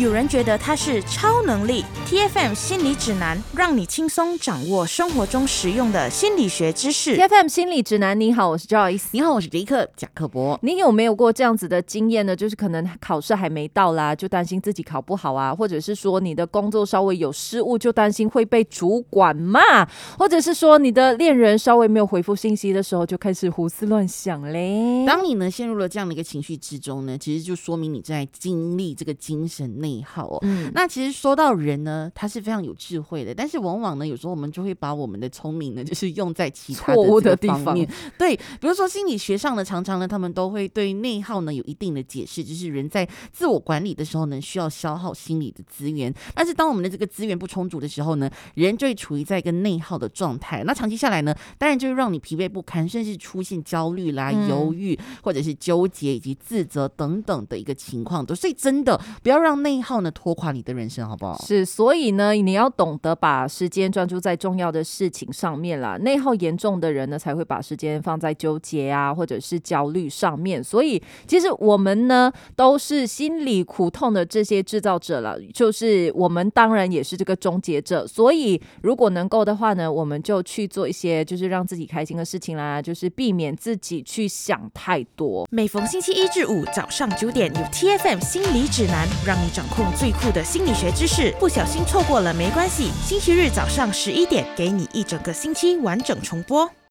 有人觉得它是超能力。 TFM 心理指南，让你轻松掌握生活中实用的心理学知识。 TFM 心理指南，你好，我是 Joyce。 你好，我是杰克贾克伯。 你有没有过这样子的经验呢？就是可能考试还没到啦，就担心自己考不好啊，或者是说你的工作稍微有失误，就担心会被主管骂，或者是说你的恋人稍微没有回复信息的时候，就开始胡思乱想嘞。 当你呢陷入了这样的一个情绪之中呢，其实就说明你在经历这个精神内耗哦。那其实说到人呢，他是非常有智慧的，但是往往呢，有时候我们就会把我们的聪明呢，就是用在其他错误的这个方面。 地方。 对，比如说心理学上呢，常常呢，他们都会对内耗呢有一定的解释，就是人在自我管理的时候呢，需要消耗心理的资源，但是当我们的这个资源不充足的时候呢，人就会处于在一个内耗的状态。那长期下来呢，当然就会让你疲惫不堪，甚至出现焦虑啦、犹豫，或者是纠结以及自责等等的一个情况。所以真的不要让内耗呢拖垮你的人生，好不好？ 是，所以呢，你要懂得把时间专注在重要的事情上面啦。内耗严重的人呢，才会把时间放在纠结啊，或者是焦虑上面。所以，其实我们呢，都是心理苦痛的这些制造者了，就是我们当然也是这个终结者。所以，如果能够的话呢，我们就去做一些就是让自己开心的事情啦，就是避免自己去想太多。 每逢星期一至五早上9点，有 TFM 心理指南，让你掌控最酷的心理学知识。不小心错过了没关系，星期日早上11点，给你一整个星期完整重播。